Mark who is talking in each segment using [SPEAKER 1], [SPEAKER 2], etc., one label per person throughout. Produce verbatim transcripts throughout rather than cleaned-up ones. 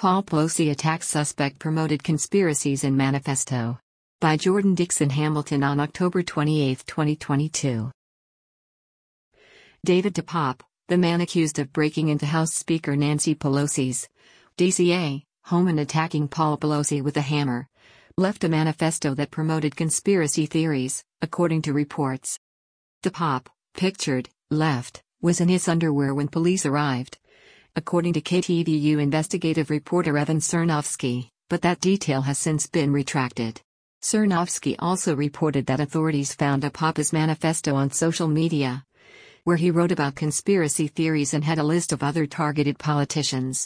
[SPEAKER 1] Paul Pelosi attacks suspect promoted conspiracies in manifesto. By Jordan Dixon Hamilton on October twenty-eighth, twenty twenty-two. David DePape, the man accused of breaking into House Speaker Nancy Pelosi's D C A home and attacking Paul Pelosi with a hammer, left a manifesto that promoted conspiracy theories, according to reports. DePape, pictured, left, was in his underwear when police arrived, according to K T V U investigative reporter Evan Cernovsky, but that detail has since been retracted. Cernovsky also reported that authorities found DePape's manifesto on social media, where he wrote about conspiracy theories and had a list of other targeted politicians.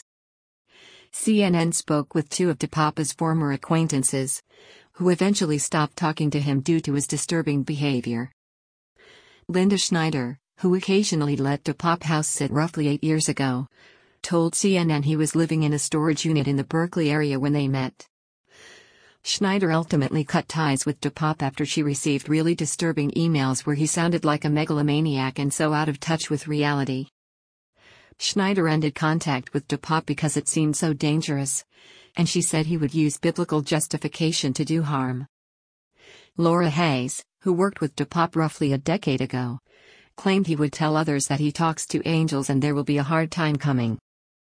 [SPEAKER 1] C N N spoke with two of DePape's former acquaintances, who eventually stopped talking to him due to his disturbing behavior. Linda Schneider, who occasionally let DePape house sit roughly eight years ago, told C N N he was living in a storage unit in the Berkeley area when they met. Schneider ultimately cut ties with DePape after she received really disturbing emails where he sounded like a megalomaniac and so out of touch with reality. Schneider ended contact with DePape because it seemed so dangerous, and she said he would use biblical justification to do harm. Laura Hayes, who worked with DePape roughly a decade ago, claimed he would tell others that he talks to angels and there will be a hard time coming.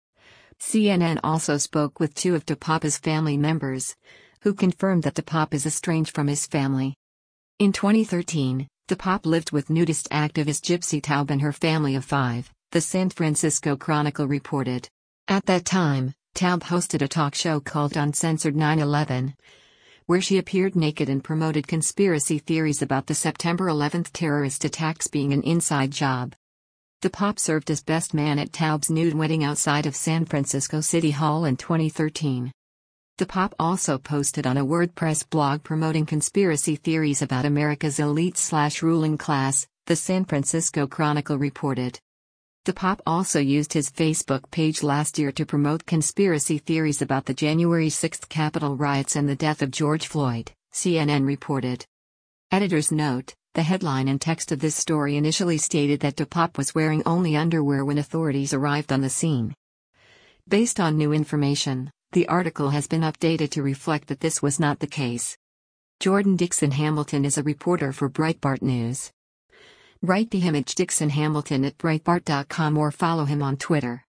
[SPEAKER 1] C N N also spoke with two of DePape's family members, who confirmed that DePape is estranged from his family. In twenty thirteen, DePape lived with nudist activist Gypsy Taub and her family of five, the San Francisco Chronicle reported. At that time, Taub hosted a talk show called Uncensored nine eleven, where she appeared naked and promoted conspiracy theories about the September eleventh terrorist attacks being an inside job. DePape served as best man at Taub's nude wedding outside of San Francisco City Hall in twenty thirteen. DePape also posted on a WordPress blog promoting conspiracy theories about America's elite-slash-ruling class, the San Francisco Chronicle reported. DePape also used his Facebook page last year to promote conspiracy theories about the January sixth Capitol riots and the death of George Floyd, C N N reported. Editor's note: the headline and text of this story initially stated that DePape was wearing only underwear when authorities arrived on the scene. Based on new information, the article has been updated to reflect that this was not the case. Jordan Dixon Hamilton is a reporter for Breitbart News. Write the image Dixon Hamilton at Breitbart dot com or follow him on Twitter.